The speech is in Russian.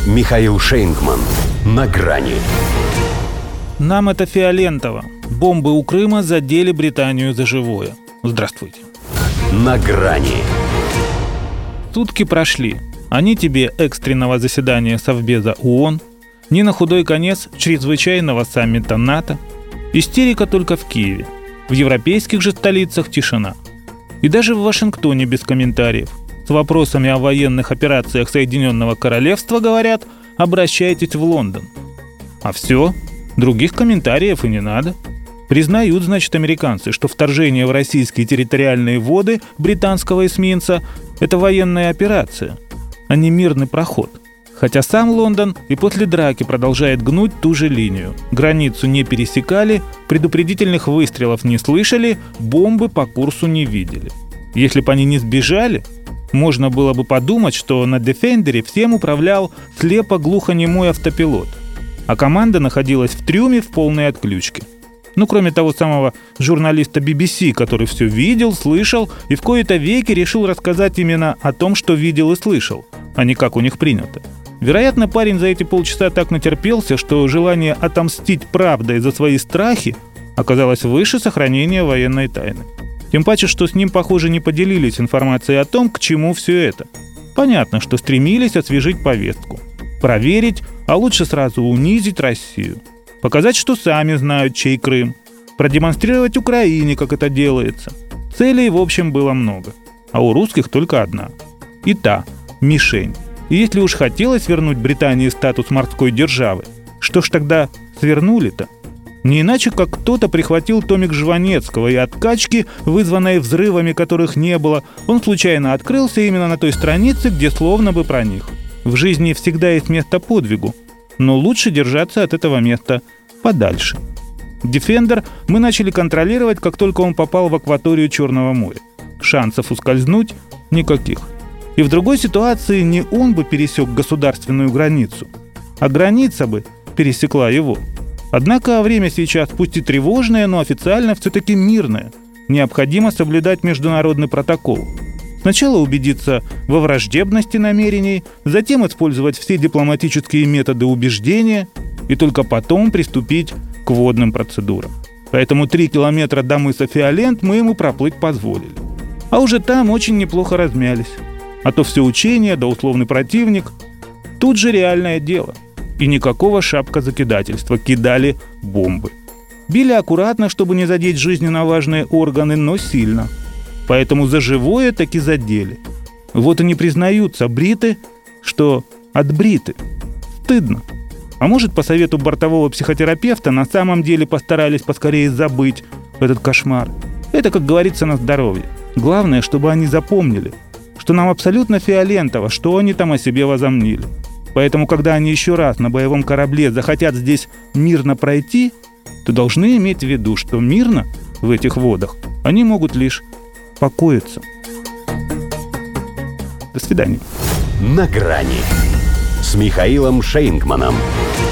Михаил Шейнгман. На грани. Нам это фиолентово. Бомбы у Крыма задели Британию за живое. Здравствуйте. На грани. Сутки прошли. А ни тебе экстренного заседания Совбеза ООН, ни на худой конец чрезвычайного саммита НАТО. Истерика только в Киеве. В европейских же столицах тишина. И даже в Вашингтоне без комментариев. С вопросами о военных операциях Соединенного Королевства говорят: обращайтесь в Лондон. А все, других комментариев и не надо. Признают, значит, американцы, что вторжение в российские территориальные воды британского эсминца – это военная операция, а не мирный проход. Хотя сам Лондон и после драки продолжает гнуть ту же линию. Границу не пересекали, предупредительных выстрелов не слышали, бомбы по курсу не видели. Если бы они не сбежали, можно было бы подумать, что на Defender'е всем управлял слепо-глухонемой автопилот, а команда находилась в трюме в полной отключке. Ну, кроме того самого журналиста BBC, который все видел, слышал и в кои-то веки решил рассказать именно о том, что видел и слышал, а не как у них принято. Вероятно, парень за эти полчаса так натерпелся, что желание отомстить правдой за свои страхи оказалось выше сохранения военной тайны. Тем паче, что с ним, похоже, не поделились информацией о том, к чему все это. Понятно, что стремились освежить повестку, проверить, а лучше сразу унизить Россию. Показать, что сами знают, чей Крым. Продемонстрировать Украине, как это делается. Целей, в общем, было много. А у русских только одна. И та – мишень. И если уж хотелось вернуть Британии статус морской державы, что ж тогда свернули-то? Не иначе, как кто-то прихватил томик Жванецкого, и от качки, вызванной взрывами, которых не было, он случайно открылся именно на той странице, где словно бы про них. В жизни всегда есть место подвигу, но лучше держаться от этого места подальше. Defender мы начали контролировать, как только он попал в акваторию Черного моря. Шансов ускользнуть никаких. И в другой ситуации не он бы пересек государственную границу, а граница бы пересекла его. Однако время сейчас пусть и тревожное, но официально все-таки мирное. Необходимо соблюдать международный протокол. Сначала убедиться во враждебности намерений, затем использовать все дипломатические методы убеждения и только потом приступить к водным процедурам. Поэтому 3 километра до мыса Фиолент мы ему проплыть позволили. А уже там очень неплохо размялись. А то все учение, да условный противник. Тут же реальное дело. И никакого шапкозакидательства, кидали бомбы. Били аккуратно, чтобы не задеть жизненно важные органы, но сильно. Поэтому за живое таки задели. Вот и не признаются бриты, что отбриты. Стыдно. А может, по совету бортового психотерапевта на самом деле постарались поскорее забыть этот кошмар. Это, как говорится, на здоровье. Главное, чтобы они запомнили, что нам абсолютно фиолентово, что они там о себе возомнили. Поэтому, когда они еще раз на боевом корабле захотят здесь мирно пройти, то должны иметь в виду, что мирно в этих водах они могут лишь покоиться. До свидания. На грани с Михаилом Шейнгманом.